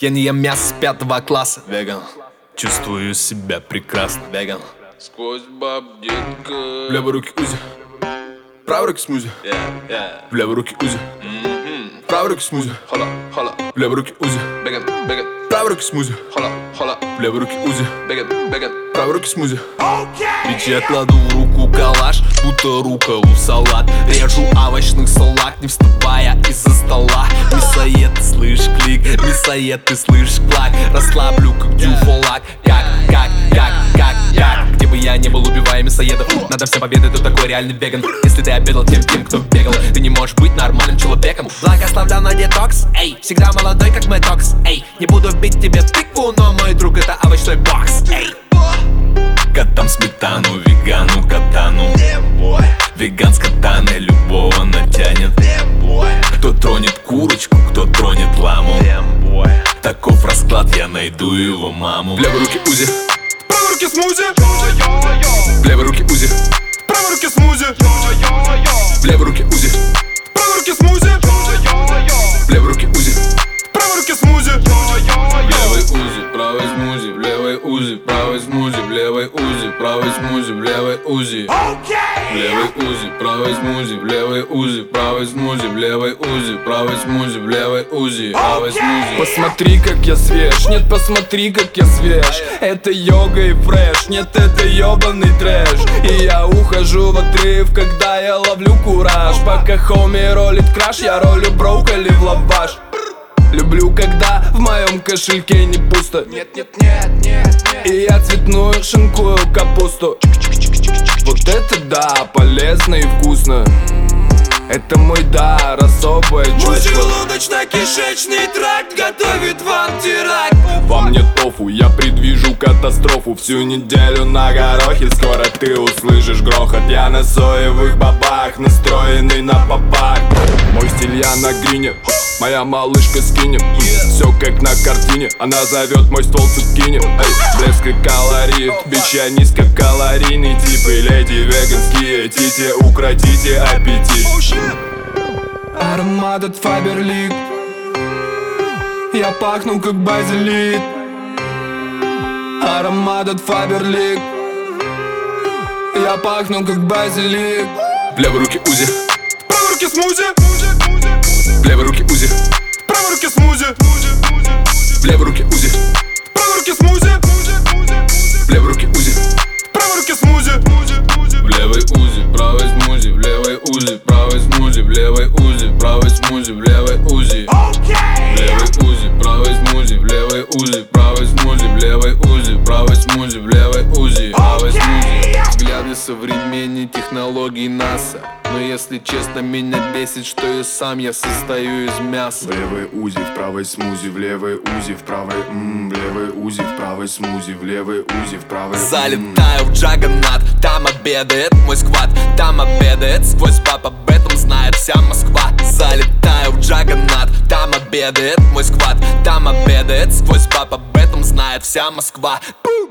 Я не ем мясо с 5 класса. Веган. Чувствую себя прекрасно. Веган. Сквозь баб, детка. В левой руке Узи, правой руке смузи. В левой руке Узи, правой руке смузи. Хола, хола, В левой руке Узи, беган, беган. правой руке смузи. Хола, хола, В левой руке Узи, беган, беган. правой руке смузи. Ведь я кладу в руку калаш, будто руколу салат. Режу овощный салат, не вставая из-за стола. Мясоед, ты слышишь клик, мясоед, ты слышишь клак. Расслаблю, как дюфолак. Как? Где бы я не был, убивая мясоедов. Надо всем поведать, кто такой реальный веган. Если ты обедал тем, кто бегал, ты не можешь быть нормальным человеком. Благословлял на детокс, эй, всегда молодой, как Мэтокс, эй. Не буду бить тебе тыкву, но мой друг это овощной бокс, эй. Катам сметану, вегану катану. Веган с катаной любого натянет. Кто тронет курочку, кто тронет ламу. Таков расклад, я найду его маму. В левой руке Узи, в правой руке смузи. В левой руке Узи, в правой руке смузи. В левой руке Узи, в правой руке смузи. В левой руке Узи, в правой руке смузи. В левой Узи, правой смузи. В левой Узи, правой смузи. В левой Узи, правой смузи. В левой Узи. В левой Узи, правой смузи. В левой Узи, правой смузи. В левой Узи, правой смузи. В левой Узи, правой смузи. Посмотри, как я свеж, нет, посмотри, как я свеж. Это йога и фреш, нет, это ёбаный трэш. И я ухожу в отрыв, когда я ловлю кураж. Пока хоми ролит краш, я ролю брокколи в лаваш. Люблю, когда в моем кошельке не пусто. Нет. И я цветную шинкую капусту. Вот это да, полезно и вкусно. Это мой дар, особое чувство. Мой желудочно-кишечный тракт готовит вам теракт. Во мне тофу, я предвижу катастрофу. Всю неделю на горохе, скоро ты услышишь грохот. Я на соевых бобах, настроенный на попах. Мой стиль я на грине, моя малышка скинет. Все как на картине, она зовет мой ствол цукини. Блеск и калорий, бич я низкокалорийный тип. И леди веганские тити, укротите аппетит. Аромат от Faberlic, я пахну как базилик. Аромат от Faberlic, я пахну как базилик. В левой руке Узи, в правой руке смузи. В левой руке Узи, в правой руке смузи. В левой руке Узи, в правой руке смузи. В левой руке Узи, в правой руке смузи. В левой Узи, правой смузи. В левой Узи, правой смузи. В левой Узи, правой смузи. В левой Узи. В левой Узи, правой смузи. В левой Узи, правой смузи. В левой Узи, правой смузи. В левой Узи, правой смузи. Взгляды современней технологий НАСА. Но если честно, меня бесит, что и сам я состою из мяса. В левой Узи, в правой смузи. В левой Узи, в правой в левой Узи, в правой смузи. В левой Узи, в правой Залетаю в Джаггернат, там обедает мой сквад. Там обедает сквозь баб, об этом знает вся Москва. Залетаю в Джаггернат, там обедает мой сквад. Там обедает сквозь баб, об этом знает вся Москва. Бум!